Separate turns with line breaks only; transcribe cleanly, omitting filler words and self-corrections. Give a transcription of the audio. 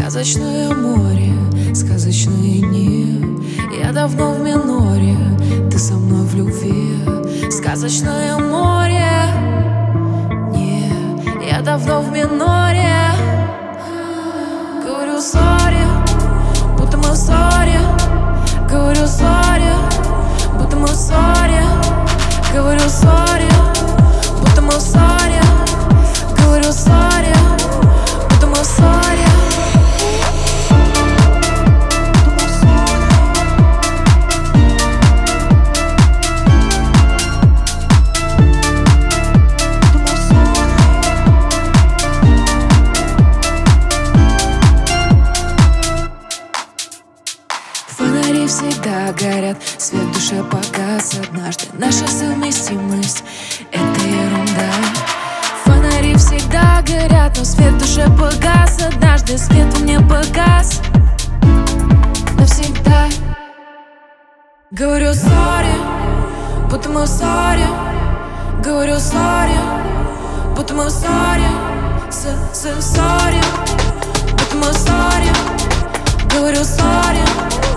Сказочное море, сказочные дни. Я давно в миноре, ты со мной в любви. Сказочное море, не, я давно в миноре. Говорю сори, будто мы в ссоре. Говорю сори, будто мы в ссоре. Говорю сори, будто мы в ссоре. Говорю сори, будто мы в ссоре. Фонари всегда горят, свет в душе погас однажды. Наша совместимость — это ерунда. Фонари всегда горят, но свет в душе погас однажды. Свет во мне погас навсегда. Говорю сори, будто мы в ссоре. Говорю сори, будто мы в ссоре. Сори, будто мы в ссоре. Говорю сори.